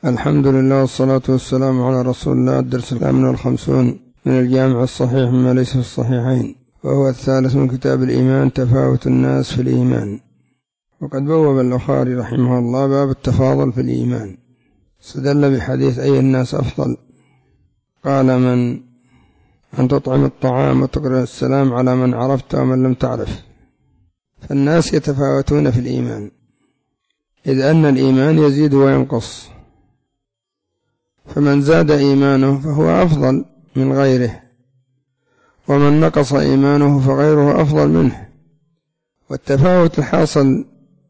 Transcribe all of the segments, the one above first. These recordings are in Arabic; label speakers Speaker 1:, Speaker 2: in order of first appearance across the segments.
Speaker 1: الحمد لله والصلاة والسلام على رسول الله. الدرس 58 من الجامع الصحيح مما ليس في الصحيحين، وهو الثالث من كتاب الإيمان، تفاوت الناس في الإيمان. وقد بوب البخاري رحمه الله باب التفاضل في الإيمان، استدل بحديث أي الناس أفضل، قال أن تطعم الطعام وتقرأ السلام على من عرفت ومن لم تعرف. فالناس يتفاوتون في الإيمان، إذ أن الإيمان يزيد وينقص، فمن زاد إيمانه فهو أفضل من غيره، ومن نقص إيمانه فغيره أفضل منه. والتفاوت الحاصل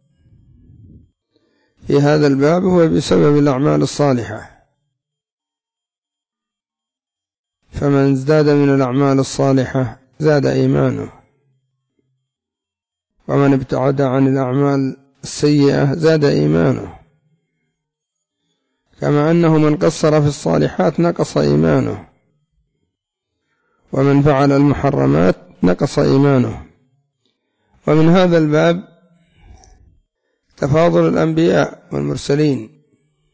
Speaker 1: في هذا الباب هو بسبب الأعمال الصالحة، فمن ازداد من الأعمال الصالحة زاد إيمانه، ومن ابتعد عن الأعمال السيئة زاد إيمانه، كما أنه من قصر في الصالحات نقص إيمانه، ومن فعل المحرمات نقص إيمانه. ومن هذا الباب تفاضل الأنبياء والمرسلين،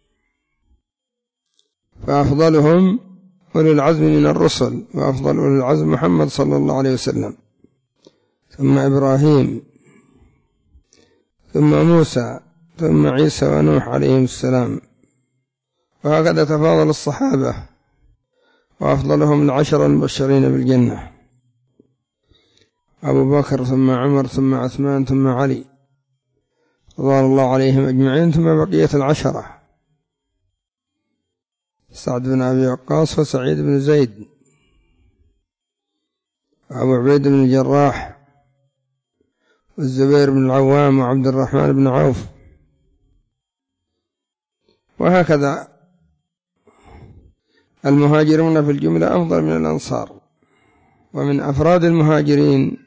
Speaker 1: فأفضلهم أولي العزم من الرسل، وأفضل أولي العزم محمد صلى الله عليه وسلم، ثم إبراهيم، ثم موسى، ثم عيسى ونوح عليهم السلام. وهكذا تفاضل الصحابة، وأفضلهم العشر المبشرين بالجنة، أبو بكر ثم عمر ثم عثمان ثم علي رضوان الله عليهم أجمعين، ثم بقية العشرة سعد بن أبي وقاص وسعيد بن زيد وأبو عبيد بن الجراح والزبير بن العوام وعبد الرحمن بن عوف. وهكذا المهاجرون في الجملة أفضل من الأنصار. ومن أفراد المهاجرين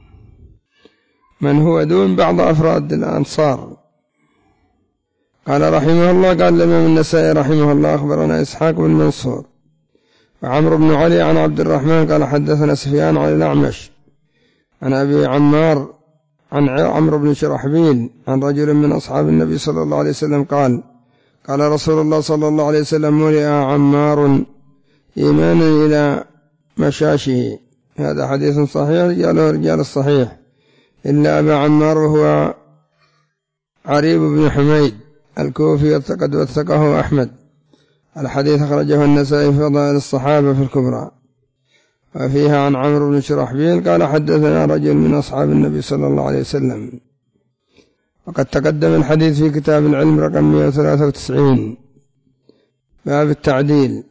Speaker 1: من هو دون بعض أفراد الأنصار. قال رحمه الله، قال الإمام النسائي رحمه الله أخبرنا إسحاق بن منصور وعمرو بن علي عن عبد الرحمن قال حدثنا سفيان عن الأعمش عن أبي عمار عن عمرو بن شرحبيل عن رجل من أصحاب النبي صلى الله عليه وسلم قال رسول الله صلى الله عليه وسلم ملئ عمار إيمانا إلى مشاشه. هذا حديث صحيح رجاله رجال الصحيح إلا أبا عمار وهو عريب بن حميد الكوفي، قد وثقه أحمد. الحديث أخرجه النسائي في فضائل الصحابة في الكبرى، وفيها عن عمرو بن شرحبيل قال حدثنا رجل من أصحاب النبي صلى الله عليه وسلم. وقد تقدم الحديث في كتاب العلم رقم 193 باب التعديل،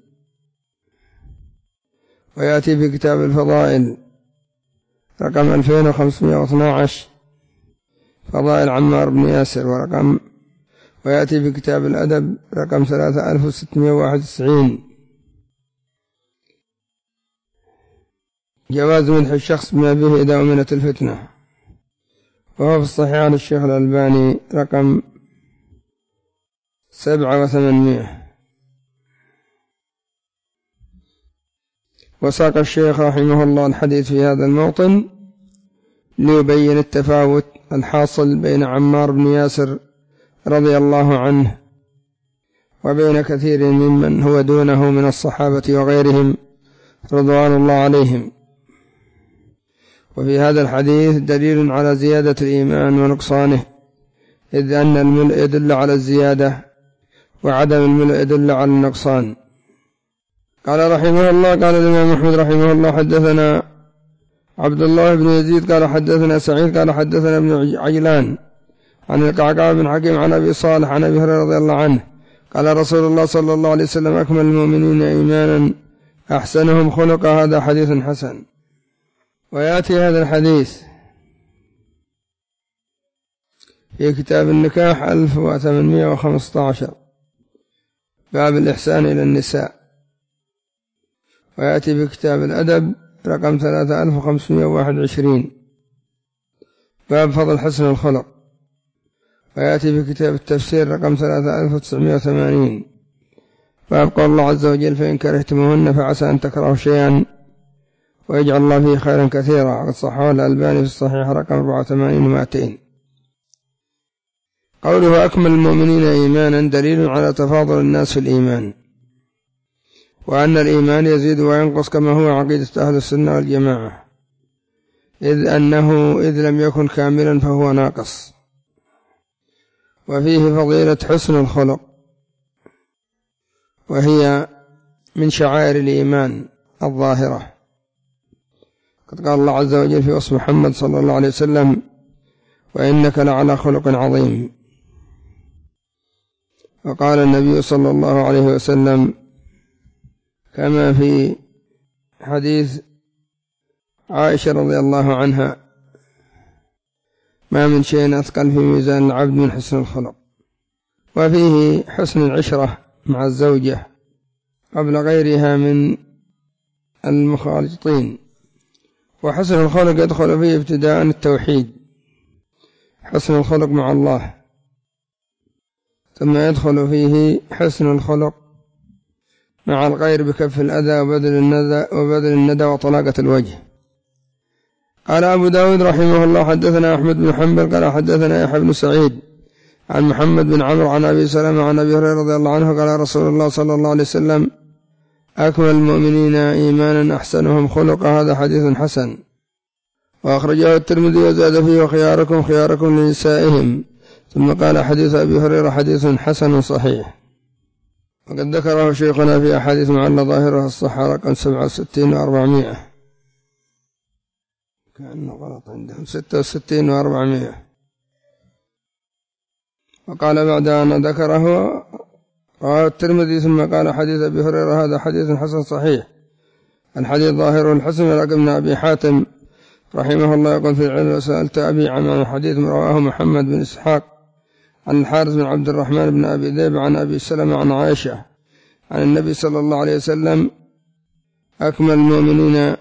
Speaker 1: ويأتي في كتاب الفضائل رقم 2512 فضائل عمار بن ياسر، ويأتي في كتاب الأدب رقم 3691 جواز مدح الشخص بما به إذا أمنت الفتنة، وهو في الصحيح عن الشيخ الألباني رقم 7800. وساق الشيخ رحمه الله الحديث في هذا الموطن ليبين التفاوت الحاصل بين عمار بن ياسر رضي الله عنه وبين كثير ممن هو دونه من الصحابة وغيرهم رضوان الله عليهم. وفي هذا الحديث دليل على زيادة الإيمان ونقصانه، إذ أن الملء يدل على الزيادة وعدم الملء يدل على النقصان. قال رحمه الله، قال الإمام أحمد رحمه الله حدثنا عبد الله بن يزيد قال حدثنا سعيد قال حدثنا ابن عجلان عن القعقاع بن حكيم عن أبي صالح عن أبي هريرة رضي الله عنه قال رسول الله صلى الله عليه وسلم أكمل المؤمنين إيمانا أحسنهم خلقا. هذا حديث حسن. ويأتي هذا الحديث في كتاب النكاح 1815 باب الإحسان إلى النساء، ويأتي في كتاب الأدب رقم 3521 باب فضل حسن الخلق، ويأتي في كتاب التفسير رقم 3980 باب قول الله عز وجل فإن كرهتموهن فعسى أن تكرهوا شيئا ويجعل الله فيه خيرا كثيرا. وقد صححه الألباني في الصحيح رقم 84 و200. قوله أكمل المؤمنين إيمانا دليل على تفاضل الناس في الإيمان، وأن الإيمان يزيد وينقص كما هو عقيدة أهل السنة والجماعة، إذ لم يكن كاملا فهو ناقص. وفيه فضيلة حسن الخلق، وهي من شعائر الإيمان الظاهرة. قد قال الله عز وجل في وصف محمد صلى الله عليه وسلم: وإنك لعلى خلق عظيم. وقال النبي صلى الله عليه وسلم كما في حديث عائشة رضي الله عنها: ما من شيء أثقل في ميزان العبد من حسن الخلق. وفيه حسن العشرة مع الزوجة قبل غيرها من المخالطين. وحسن الخلق يدخل فيه ابتداء التوحيد، حسن الخلق مع الله، ثم يدخل فيه حسن الخلق مع الغير بكف الأذى وبذل الندى وطلاقة الوجه. قال أبو داود رحمه الله: حدثنا أحمد بن حنبل قال حدثنا يحيى بن سعيد عن محمد بن عمرو عن أبي سلمة عن أبي هريرة رضي الله عنه قال رسول الله صلى الله عليه وسلم: أكمل المؤمنين إيمانا أحسنهم خلقا. هذا حديث حسن. وأخرجه الترمذي وزاد فيه: وخياركم خياركم لنسائهم. ثم قال: حديث أبي هريرة حديث حسن صحيح. وقد ذكره شيخنا في أحاديث معلّة ظاهرها الصحة رقم 67 و400، كأنه غلط عندهم 66 و400. وقال بعد أن ذكره رواه الترمذي ثم قال: حديث أبي هريرة هذا حديث حسن صحيح. الحديث ظاهر الحسن. لكن أبي حاتم رحمه الله يقول في العلم: وسألت أبي عن حديث رواه محمد بن إسحاق عن الحارث بن عبد الرحمن بن أبي ذئب عن أبي سلمة عن عائشة عن النبي صلى الله عليه وسلم: أكمل المؤمنين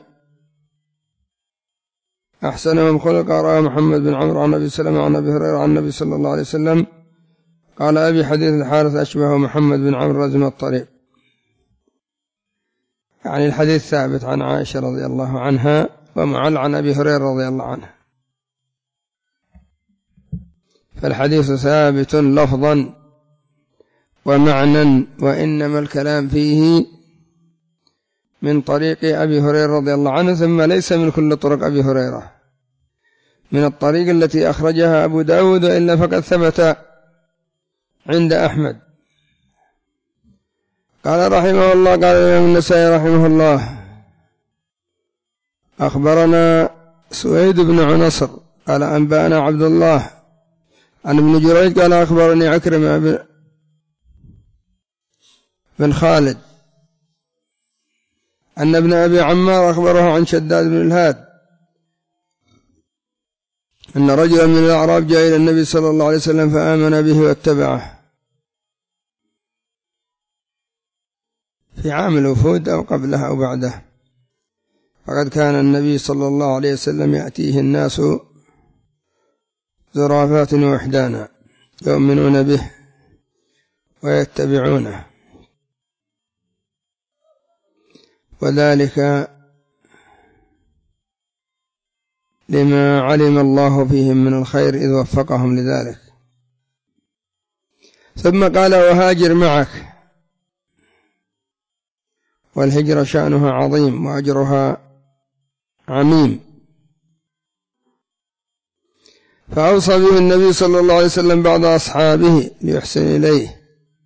Speaker 1: أحسنهم خلقا. رواه محمد بن عمرو عن أبي سلمة عن أبي هريرة عن النبي صلى الله عليه وسلم. قال أبي: حديث الحارث أشبه محمد بن عمرو رزم الطريق. يعني الحديث ثابت عن عائشة رضي الله عنها ومعل عن أبي هريرة رضي الله عنه، فالحديث ثابت لفظا ومعنى، وإنما الكلام فيه من طريق أبي هريرة رضي الله عنه، ثم ليس من كل طرق أبي هريرة، من الطريق التي أخرجها أبو داود، وإلا فقد ثبت عند أحمد. قال رحمه الله: قال الإمام النسائي رحمه الله: أخبرنا سويد بن عنصر قال أنبأنا عبد الله عن ابن جريج قال أخبرني عكرمة بن خالد أن ابن أبي عمار أخبره عن شداد بن الهاد أن رجلا من الأعراب جاء إلى النبي صلى الله عليه وسلم فآمن به واتبعه في عام الوفود أو قبله أو بعده. فقد كان النبي صلى الله عليه وسلم يأتيه الناس زرافات ووحدانا يؤمنون به ويتبعونه، وذلك لما علم الله فيهم من الخير إذ وفقهم لذلك. ثم قال: وهاجر معك. والهجرة شأنها عظيم وأجرها عميم. فأوصى به النبي صلى الله عليه وسلم بعض أصحابه ليحسن إليه.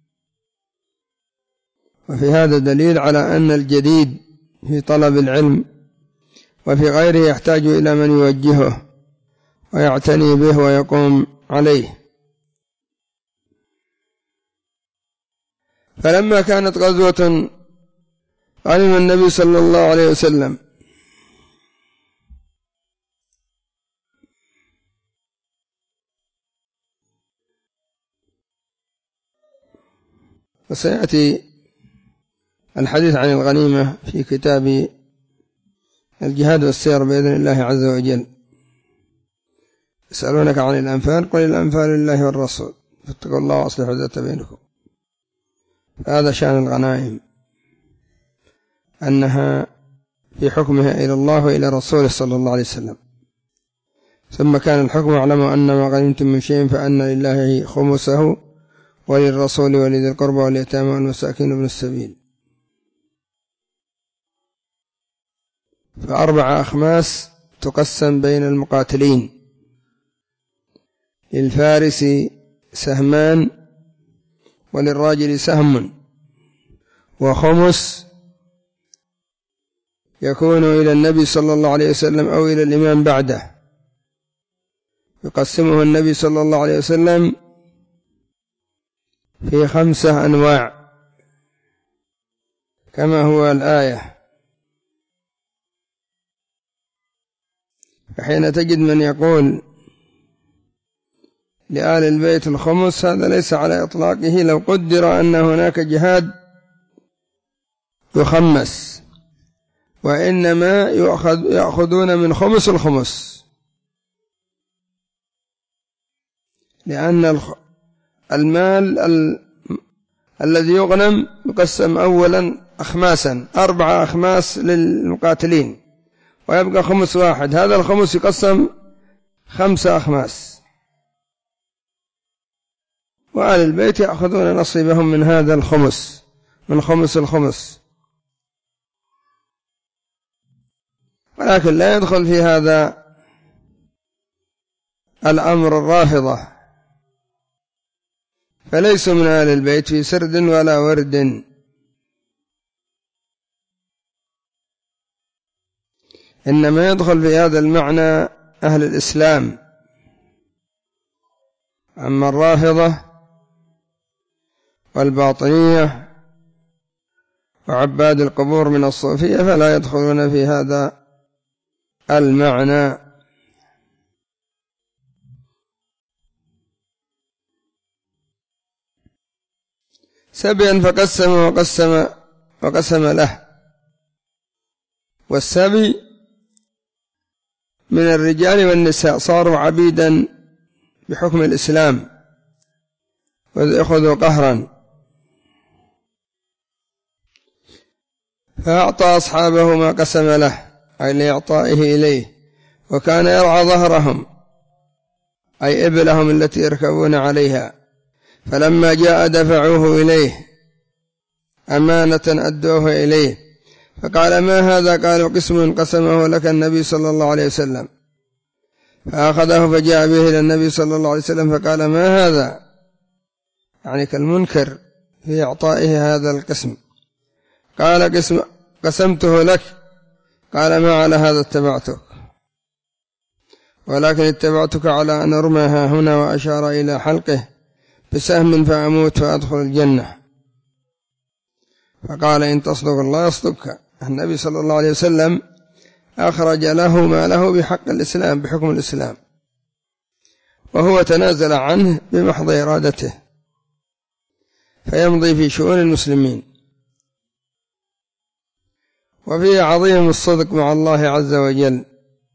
Speaker 1: وفي هذا دليل على أن الجديد في طلب العلم وفي غيره يحتاج إلى من يوجهه ويعتني به ويقوم عليه. فلما كانت غزوة علم النبي صلى الله عليه وسلم وسيأتي الحديث عن الغنيمة في كتاب الجهاد والسير بإذن الله عز وجل. يسألونك عن الأنفال قل الأنفال لله والرسول فاتقوا الله وأصلحوا ذات بينكم. هذا شأن الغنائم، أنها في حكمها إلى الله وإلى رسوله صلى الله عليه وسلم. ثم كان الحكم اعلموا أن ما غنمتم من شيء فأن لله خمسه وللرسول ولذي القربى واليتامى والمساكين وابن السبيل. فأربع أخماس تقسم بين المقاتلين: للفارس سهمان وللراجل سهم، وخمس يكون إلى النبي صلى الله عليه وسلم أو إلى الإمام بعده، يقسمه النبي صلى الله عليه وسلم في 5 أنواع كما هو الآية. فحين تجد من يقول لآل البيت الخمس، هذا ليس على إطلاقه، لو قدر أن هناك جهاد يخمس، وإنما يأخذون من خمس الخمس، لأن المال الذي يغنم يقسم أولا أخماسا، 4 أخماس للمقاتلين ويبقى خمس واحد، هذا الخمس يقسم 5 أخماس، وآل البيت يأخذون نصيبهم من هذا الخمس، من خمس الخمس. ولكن لا يدخل في هذا الأمر الرافضة، فليسوا من آل البيت في سرد ولا ورد، إنما يدخل في هذا المعنى أهل الإسلام. أما الرافضة والباطنية وعباد القبور من الصوفية فلا يدخلون في هذا المعنى. 7 فقسم وقسم له. والسبي من الرجال والنساء صاروا عبيدا بحكم الإسلام ويأخذوا قهرا، فأعطى أصحابه ما قسم له، أي لإعطائه إليه، وكان يرعى ظهرهم، أي إبلهم التي يركبون عليها، فلما جاء دفعوه إليه أمانة أدوه إليه، فقال: ما هذا؟ قالوا: قسم قسمه لك النبي صلى الله عليه وسلم. فأخذه فجاء به إلى النبي صلى الله عليه وسلم فقال: ما هذا؟ يعني كالمنكر في إعطائه هذا القسم. قال: قسمته لك. قال: ما على هذا اتبعتك، ولكن اتبعتك على أن أرميها هنا، وأشار إلى حلقه بسهم فأموت فأدخل الجنة. فقال: إن تصدق الله يصدقك. النبي صلى الله عليه وسلم أخرج له ما له بحق الإسلام، بحكم الإسلام، وهو تنازل عنه بمحض إرادته، فيمضي في شؤون المسلمين. وفيه عظيم الصدق مع الله عز وجل،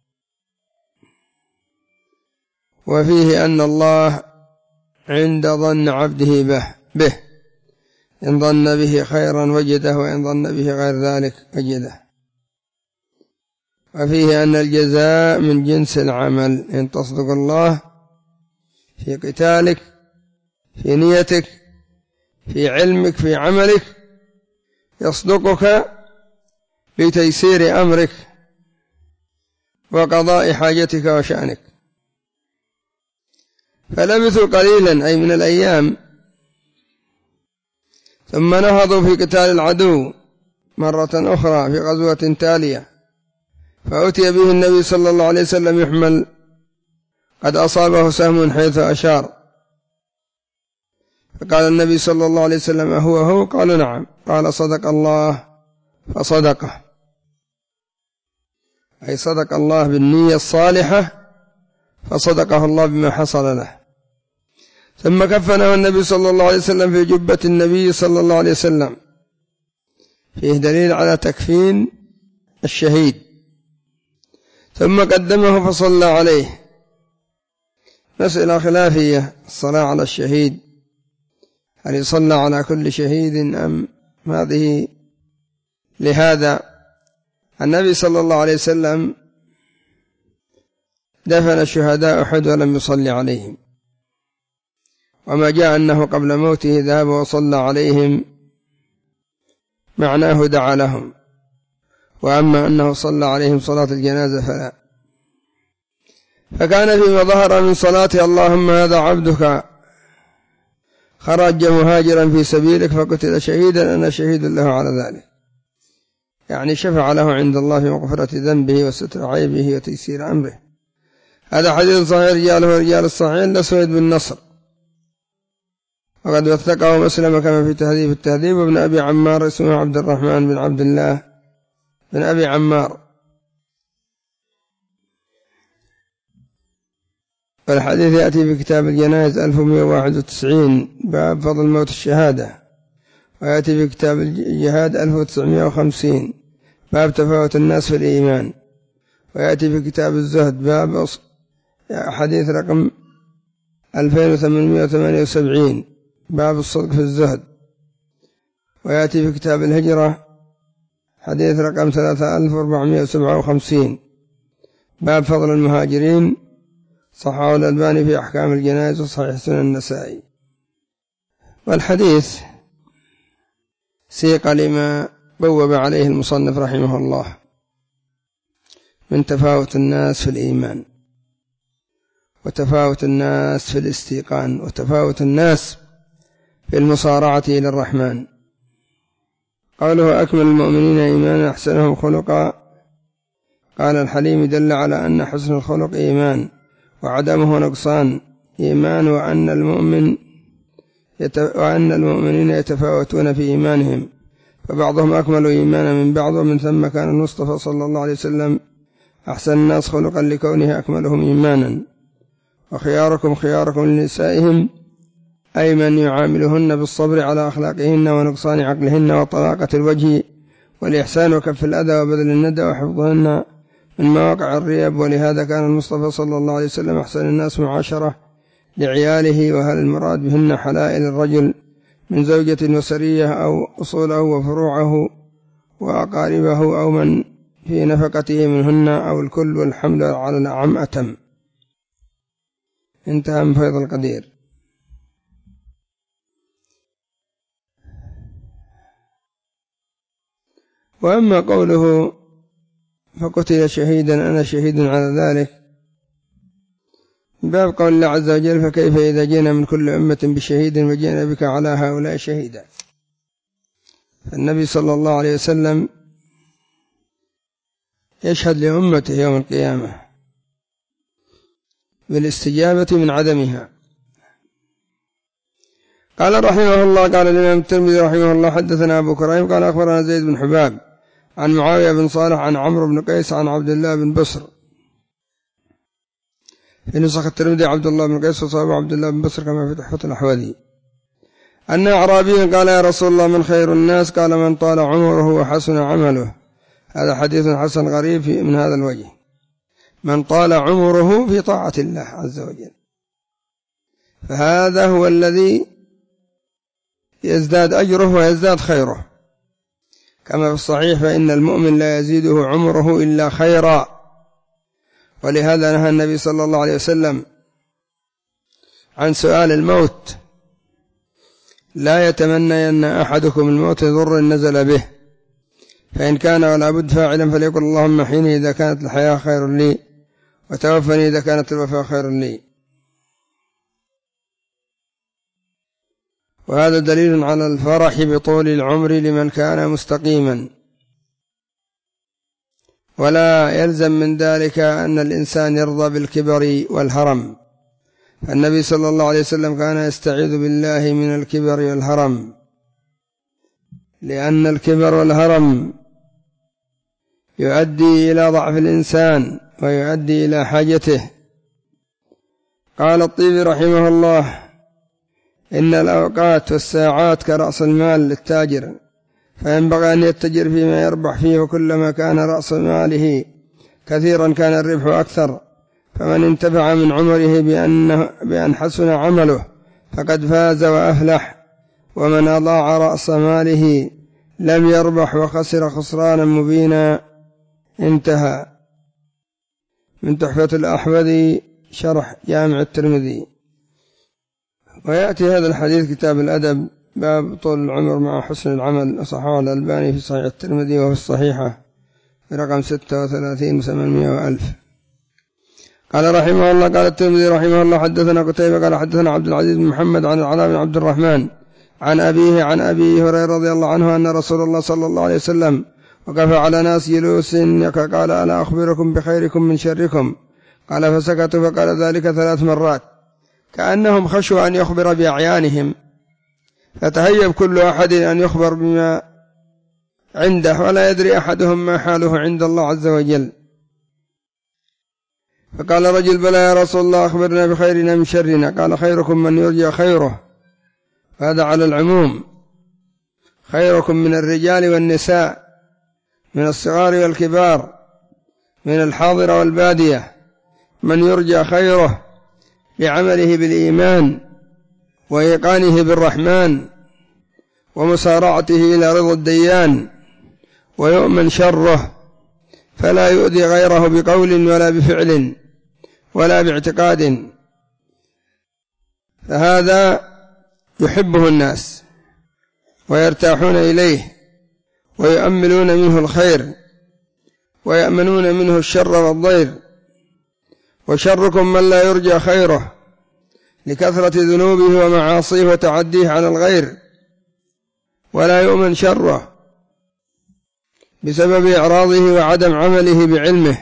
Speaker 1: وفيه أن الله عند ظن عبده به، إن ظن به خيرا وجده، وإن ظن به غير ذلك وجده. وفيه أن الجزاء من جنس العمل، إن تصدق الله في قتالك، في نيتك، في علمك، في عملك، يصدقك بتيسير أمرك وقضاء حاجتك وشأنك. فلبثوا قليلا، أي من الأيام، ثم نهضوا في قتال العدو مرة أخرى في غزوة تالية، فأتي به النبي صلى الله عليه وسلم يحمل، قد أصابه سهم حيث أشار، فقال النبي صلى الله عليه وسلم: أهو؟ قالوا: نعم. قال: صدق الله فصدقه، أي صدق الله بالنية الصالحة فصدقه الله بما حصل له. ثم كفنه النبي صلى الله عليه وسلم في جبة النبي صلى الله عليه وسلم، فيه دليل على تكفين الشهيد. ثم قدمه فصلى عليه. مسألة خلافية، الصلاة على الشهيد، هل يصلى على كل شهيد أم هذه؟ لهذا النبي صلى الله عليه وسلم دفن شهداء أحد ولم يصلي عليهم، وما جاء أنه قبل موته ذهب وصلى عليهم معناه دعا لهم، وأما أنه صلى عليهم صلاة الجنازة فلا. فكان فيما ظهر من صلاته: اللهم هذا عبدك خرج مهاجرا في سبيلك فقتل شهيدا أنا شهيد له على ذلك، يعني شفع له عند الله في مغفرة ذنبه وستر عيبه وتيسير أمره. هذا حديث صحيح رجاله رجال الصحيح لسويد بن نصر، وقد وثقه مسلم كما في تهذيب التهذيب. وابن أبي عمار اسمه عبد الرحمن بن عبد الله بن أبي عمار. والحديث يأتي في كتاب الجنائز 1191 باب فضل موت الشهادة، ويأتي في كتاب الجهاد 1950 باب تفاوت الناس في الإيمان، ويأتي في كتاب الزهد باب حديث رقم 2878 باب الصدق في الزهد، ويأتي في كتاب الهجرة حديث رقم 3457 باب فضل المهاجرين، صححه الألباني في أحكام الجنائز وصحيح سنن النسائي. والحديث سيق لما بوب عليه المصنف رحمه الله من تفاوت الناس في الإيمان، وتفاوت الناس في الاستيقان، وتفاوت الناس في المصارعة إلى الرحمن. قوله أكمل المؤمنين إيمانا أحسنهم خلقا، قال الحليم دل على أن حسن الخلق إيمان وعدمه نقصان إيمان، وأن المؤمنين يتفاوتون في إيمانهم، فبعضهم أكمل إيمانا من بعض، ومن ثم كان المصطفى صلى الله عليه وسلم أحسن الناس خلقا لكونه أكملهم إيمانا. وخياركم خياركم لنسائهم، أي من يعاملهن بالصبر على أخلاقهن ونقصان عقلهن وطلاقة الوجه والإحسان وكف الأذى وبذل الندى وحفظهن من مواقع الريب. ولهذا كان المصطفى صلى الله عليه وسلم أحسن الناس معاشرة لعياله، وهل المراد بهن حلائل الرجل من زوجة وسرية أو أصوله وفروعه وأقاربه أو من في نفقته منهن أو الكل، والحمل على الأعم أتم. انتهى من فيض القدير. وأما قوله فقتل شهيدا أنا شهيد على ذلك باب قول الله عز وجل: فكيف إذا جئنا من كل أمة بشهيد وجئنا بك على هؤلاء شهيدا. النبي صلى الله عليه وسلم يشهد لأمته يوم القيامة بالاستجابة من عدمها. قال رحمه الله: قال الإمام الترمذي رحمه الله: حدثنا أبو كريم قال أخبرنا زيد بن حباب عن معاوية بن صالح عن عمرو بن قيس عن عبد الله بن بصر. في نسخ الترمذي عبد الله بن قيس وصحابه عبد الله بن بصر كما في تحفة الأحوذي أن أعرابيا قال: يا رسول الله من خير الناس؟ قال: من طال عمره وحسن عمله. هذا حديث حسن غريب من هذا الوجه، من طال عمره في طاعة الله عز وجل، فهذا هو الذي يزداد أجره ويزداد خيره، كما في الصحيح: فإن المؤمن لا يزيده عمره إلا خيرا. ولهذا نهى النبي صلى الله عليه وسلم عن سؤال الموت: لا يتمنين أحدكم الموت ضر نزل به، فإن كان ولا بد فاعلا فليقل: اللهم حيني إذا كانت الحياة خير لي، وتوفني إذا كانت الوفاة خير لي. وهذا دليل على الفرح بطول العمر لمن كان مستقيما، ولا يلزم من ذلك أن الإنسان يرضى بالكبر والهرم، فالنبي صلى الله عليه وسلم كان يستعيذ بالله من الكبر والهرم، لأن الكبر والهرم يؤدي إلى ضعف الإنسان ويؤدي إلى حاجته. قال الطيبي رحمه الله: إن الأوقات والساعات كرأس المال للتاجر، فينبغي أن يتجر فيما يربح فيه، وكلما كان رأس ماله كثيرا كان الربح أكثر. فمن انتفع من عمره بأن حسن عمله فقد فاز وأفلح، ومن أضاع رأس ماله لم يربح وخسر خسرانا مبينا. انتهى. من تحفة الأحوذي شرح جامع الترمذي. ويأتي هذا الحديث كتاب الأدب باب طول العمر مع حسن العمل، صححه الألباني في صحيح الترمذي وفي الصحيحة رقم 36 و800 وألف. قال رحمه الله قال الترمذي رحمه الله حدثنا قتيبة قال حدثنا عبد العزيز بن محمد عن العلاء بن عبد الرحمن عن أبيه عن أبي هريرة رضي الله عنه أن رسول الله صلى الله عليه وسلم وقف على ناس جلوس قال ألا أخبركم بخيركم من شركم؟ قال فسكتوا فقال ذلك 3 مرات كأنهم خشوا أن يخبر بأعيانهم، فتهيب كل أحد أن يخبر بما عنده ولا يدري أحدهم ما حاله عند الله عز وجل. فقال رجل بلى يا رسول الله أخبرنا بخيرنا من شرنا؟ قال خيركم من يرجى خيره، هذا على العموم، خيركم من الرجال والنساء، من الصغار والكبار، من الحاضر والبادية، من يرجى خيره بعمله بالإيمان وإيقانه بالرحمن ومسارعته إلى رضا الديان، ويؤمن شره فلا يؤذي غيره بقول ولا بفعل ولا باعتقاد، فهذا يحبه الناس ويرتاحون إليه ويؤملون منه الخير ويأمنون منه الشر والضير. وشركم من لا يرجى خيره لكثرة ذنوبه ومعاصيه وتعديه على الغير، ولا يؤمن شره بسبب إعراضه وعدم عمله بعلمه.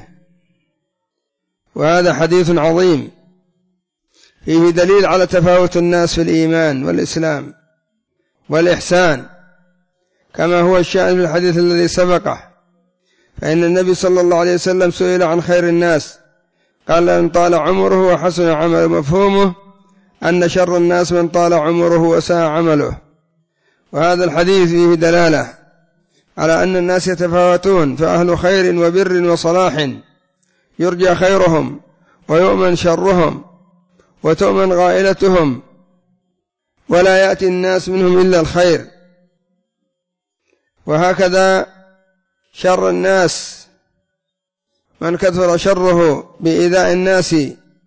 Speaker 1: وهذا حديث عظيم فيه دليل على تفاوت الناس في الإيمان والإسلام والإحسان، كما هو الشأن في الحديث الذي سبقه. فإن النبي صلى الله عليه وسلم سئل عن خير الناس قال إن طال عمره وحسن عمله، مفهومه أن شر الناس من طال عمره وساء عمله. وهذا الحديث فيه دلالة على أن الناس يتفاوتون، فأهل خير وبر وصلاح يرجى خيرهم ويؤمن شرهم وتؤمن غائلتهم، ولا يأتي الناس منهم إلا الخير. وهكذا شر الناس من كثر شره بإيذاء الناس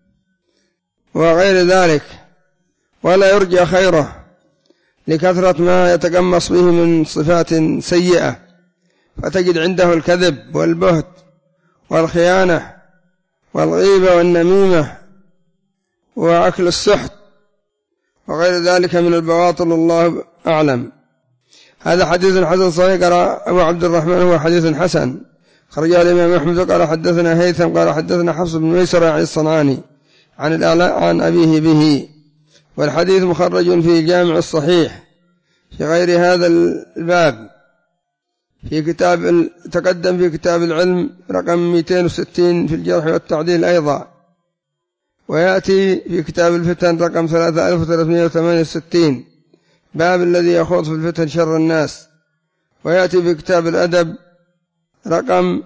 Speaker 1: وغير ذلك، ولا يرجى خيره لكثرة ما يتقمص به من صفات سيئة، فتجد عنده الكذب والبهت والخيانة والغيبة والنميمة وأكل السحت وغير ذلك من البواطل، الله أعلم. هذا حديث حسن صحيح قال أبو عبد الرحمن هو حديث حسن، خرجه الإمام أحمد قال حدثنا هيثم قال حدثنا حفص بن ميسر عن الصنعاني عن الأعلى عن أبيه به. والحديث مخرج في جامع الصحيح في غير هذا الباب، في كتاب تقدم في كتاب العلم رقم 260 في الجرح والتعديل أيضا، ويأتي في كتاب الفتن رقم 3368 باب الذي يخوض في الفتن شر الناس، ويأتي في كتاب الأدب رقم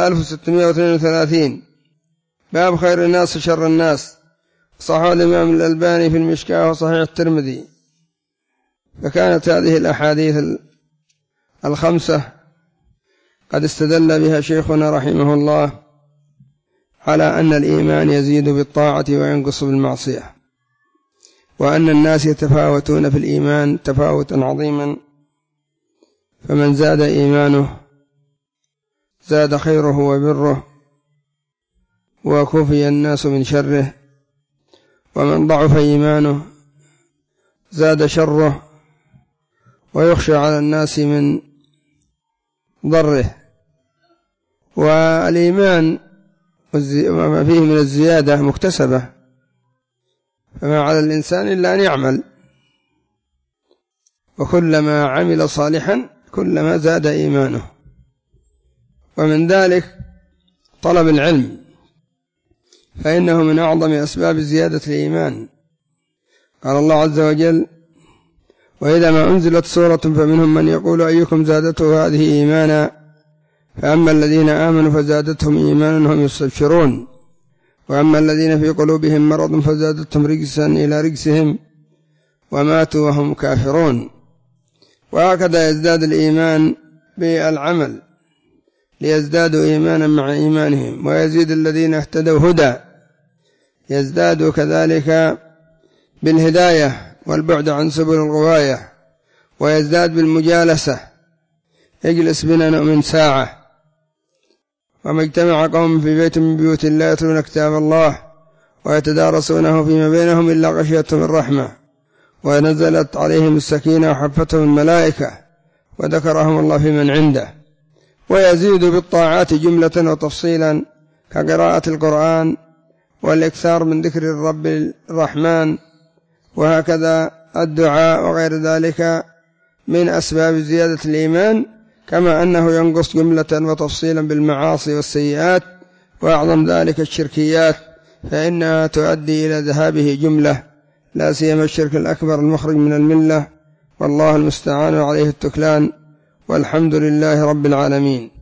Speaker 1: 3632 باب خير الناس شر الناس، صححه الإمام الألباني في المشكاة وصحيح الترمذي. فكانت هذه الأحاديث الخمسة قد استدل بها شيخنا رحمه الله على أن الإيمان يزيد بالطاعة وينقص بالمعصية، وأن الناس يتفاوتون في الإيمان تفاوتا عظيما، فمن زاد إيمانه زاد خيره وبره وكفي الناس من شره، ومن ضعف إيمانه زاد شره ويخشى على الناس من ضره. والإيمان وما فيه من الزيادة مكتسبة، فما على الإنسان إلا أن يعمل، وكلما عمل صالحا كلما زاد إيمانه. ومن ذلك طلب العلم، فإنه من أعظم أسباب زيادة الإيمان. قال الله عز وجل وإذا ما أنزلت سورة فمنهم من يقول أيكم زادته هذه إيمانا، فأما الذين آمنوا فزادتهم إيمانا هم يستبشرون، وأما الذين في قلوبهم مرض فزادتهم رجسا إلى رجسهم وماتوا وهم كافرون. وهكذا يزداد الإيمان بالعمل، ليزدادوا إيمانا مع إيمانهم، ويزيد الذين اهتدوا هدى، يزدادوا كذلك بالهداية والبعد عن سبل الغواية، ويزداد بالمجالسة، اجلس بنا نؤمن ساعة. وما اجتمع قوم في بيت من بيوت الله يتلون كتاب الله ويتدارسونه فيما بينهم إلا غشيتهم الرحمة ونزلت عليهم السكينة وحفتهم الملائكة وذكرهم الله في من عنده. ويزيد بالطاعات جملة وتفصيلا كقراءة القرآن والإكثار من ذكر الرب الرحمن، وهكذا الدعاء وغير ذلك من أسباب زيادة الإيمان، كما أنه ينقص جملة وتفصيلا بالمعاصي والسيئات، وأعظم ذلك الشركيات فإنها تؤدي إلى ذهابه جملة، لا سيما الشرك الأكبر المخرج من الملة، والله المستعان عليه التكلان، والحمد لله رب العالمين.